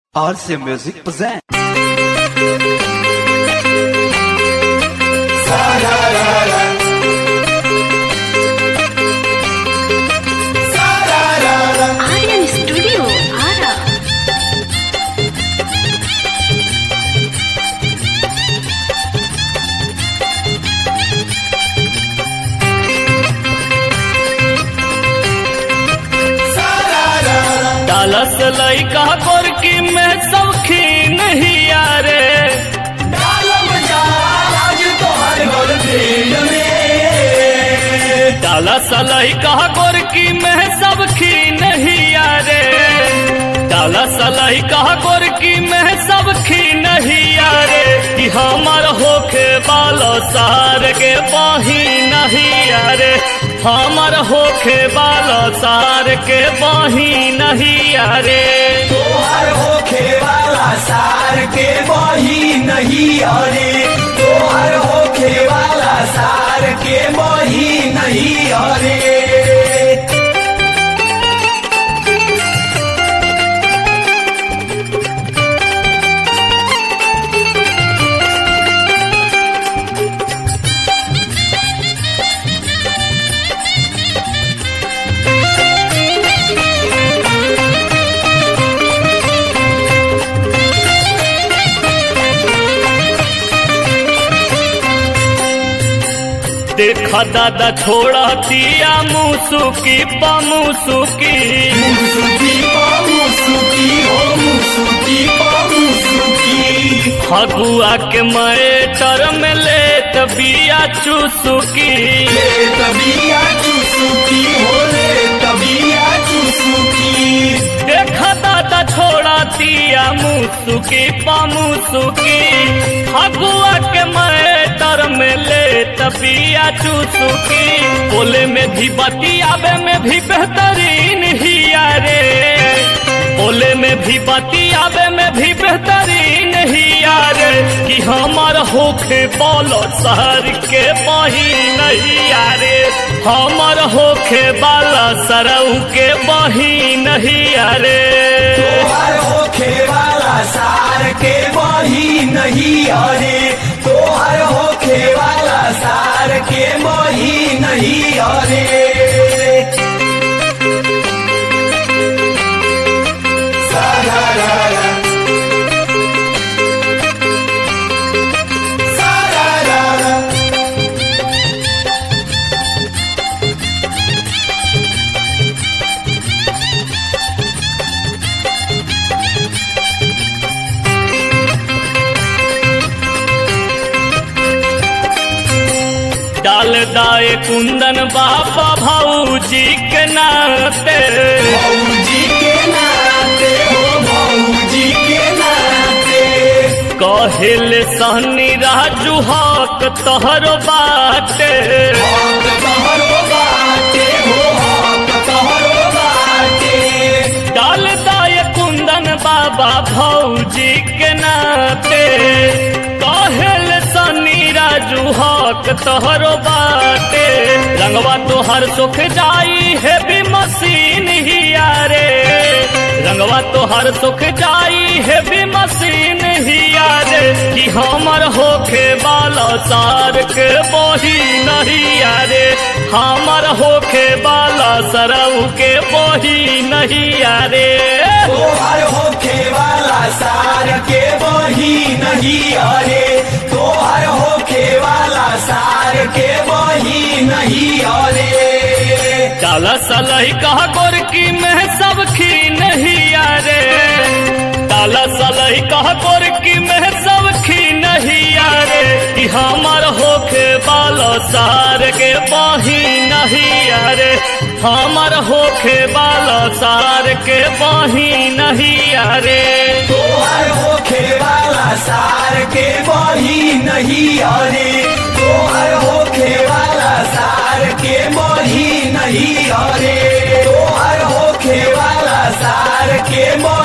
RC Music present. Aryan Studio, Ara. डालस लइका गोरकी में सौखी नहीं यारे डालस लइका गोरकी में सौखी नहीं यारे डालस लइका गोरकी में सौखी नहीं यारे कि हमार होखे बालो सार के बाही नहीं यारे हमार होखे बालो सार के बाही नहीं यारे तोहर होखे वाला सार के बही नहीं अरे तोहर होखे वाला सार के बही नहीं अरे देखा दादा छोड़ा दिया मुसुकी पमुसुकी मुसुकी मुसुकी हो मुसुकी मुसुकी फगुआ के मैटर में ले तबिया चुसुकी ले तबिया चुसुकी हो ले तबिया चुसुकी देखा दादा छोड़ा दिया मुसुकी पमुसुकी फगुआ के मैटर में ले तबिया चुसुकी बोले में भी बतियाबे में भी बेहतरीन ही यारे बोले में भी बतियाबे में भी बेहतरीन ही यारे कि हमार होखे बोलो शहर के बही नहीं यारे हमार होखे बाला सरऊ के बही नहीं यारे तोहर होखे वाला सार के बही नहीं अरे तोहर होखे वाला सार के बही नहीं अरे डाल दाए कुंदन बाबा भाऊजी के नाते भौजी के नाते हो भौजी के नाते कहिल सहनी राजू हक तोहरो बाटे हक तोहरो बाटे हो हक तोहरो बाटे डाल दाए कुंदन बाबा भौजी के नाते कहिल सहनी राजू हक तोहरो बाटे रंगवा तोहर सुख जाई है भी मशीन ही यारे रंगवा तोहर सुख जाई है भी मशीन ही यारे कि हमर होखे बाला सार के बही नहीं यारे हमर होखे बाला सरऊ के बही नहीं यारे तोहर होखे वाला सार के बही नहीं अरे तोहर होखे वाला सार के बही नहीं अरे डाला सलही कहा गोरकी में सब खी नहीं यारे डाला सलही कहा गोरकी में सब खी नहीं यारे कि हमार होखे बालो सार के बही नहीं यारे हमार होखे बालो सार के बही नहीं यारे तोहर होखे वाला सार के बही नहीं अरे तोहर होखे वाला सार के बही नहीं अरे तोहर होखे वाला सार के